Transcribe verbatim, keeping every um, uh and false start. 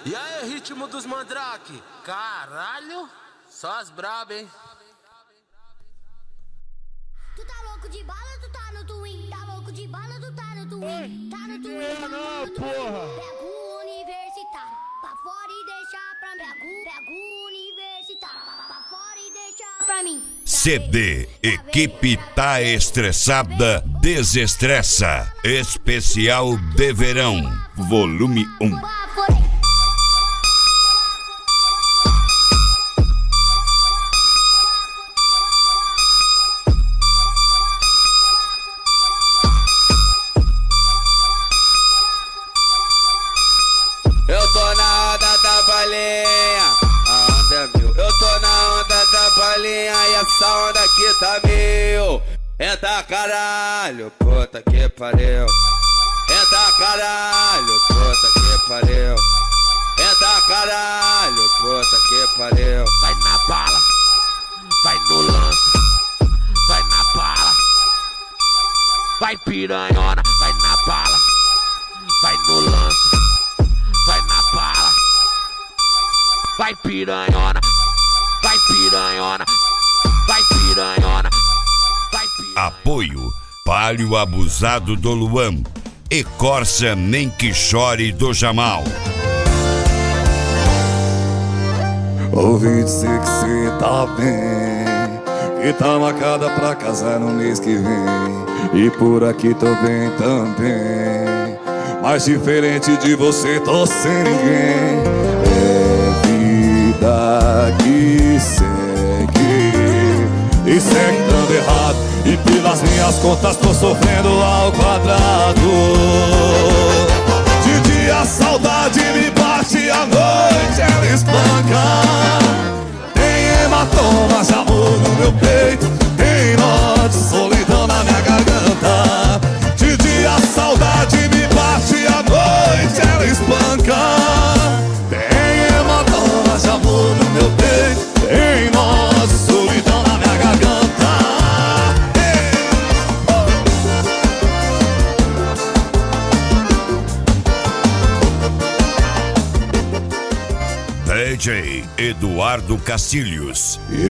E aí, ritmo dos mandrake? Caralho, só as braba, hein? Tu tá louco de bala, tu tá no twin. Tá louco de bala, tu tá no twin. Tá no twin, tá no twin. Pega o universitário pra fora e deixa pra mim. Pega o universitário pra fora e deixa pra mim. C D Equipe Tá Estressada Desestressa Especial de Verão Volume um. Eu tô na onda da balinha, a onda é mil. Eu tô na onda da balinha e essa onda aqui tá mil. Entra caralho, puta que pariu. Entra caralho, puta que pariu. Entra caralho, puta que pariu. Vai na bala, vai no lance, vai na bala. Vai piranhona, vai na bala, vai no lance, vai na bala. Vai piranhona, vai piranhona, vai piranhona, vai piranhona. Apoio Palio Abusado do Luan e Corsa Nem Que Chore do Jamal. Ouvi dizer que cê tá bem, que tá marcada pra casar no mês que vem. E por aqui tô bem também, mas diferente de você tô sem ninguém. É vida que segue, e segue dando errado, e pelas minhas contas tô sofrendo ao quadrado. De dia a saudade me bate, à noite ela espanca. Tem hematoma de amor no meu peito, tem nó de solidão na minha garganta. De dia a saudade me bate, à noite ela espanca. Tem hematoma de amor no meu peito, tem nó de solidão na minha garganta. D J Eduardo Castilhos.